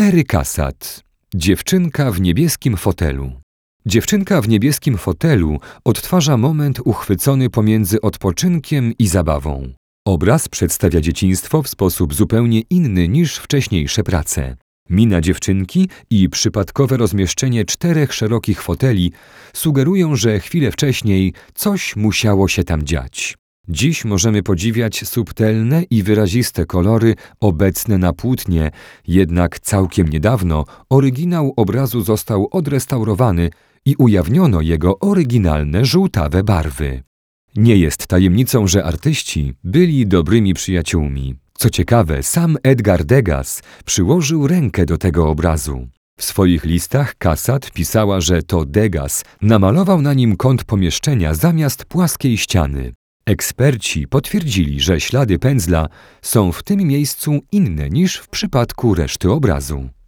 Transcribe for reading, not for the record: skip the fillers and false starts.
Terry Cassatt. Dziewczynka w niebieskim fotelu. Dziewczynka w niebieskim fotelu odtwarza moment uchwycony pomiędzy odpoczynkiem i zabawą. Obraz przedstawia dzieciństwo w sposób zupełnie inny niż wcześniejsze prace. Mina dziewczynki i przypadkowe rozmieszczenie 4 szerokich foteli sugerują, że chwilę wcześniej coś musiało się tam dziać. Dziś możemy podziwiać subtelne i wyraziste kolory obecne na płótnie, jednak całkiem niedawno oryginał obrazu został odrestaurowany i ujawniono jego oryginalne żółtawe barwy. Nie jest tajemnicą, że artyści byli dobrymi przyjaciółmi. Co ciekawe, sam Edgar Degas przyłożył rękę do tego obrazu. W swoich listach Cassatt pisała, że to Degas namalował na nim kąt pomieszczenia zamiast płaskiej ściany. Eksperci potwierdzili, że ślady pędzla są w tym miejscu inne niż w przypadku reszty obrazu.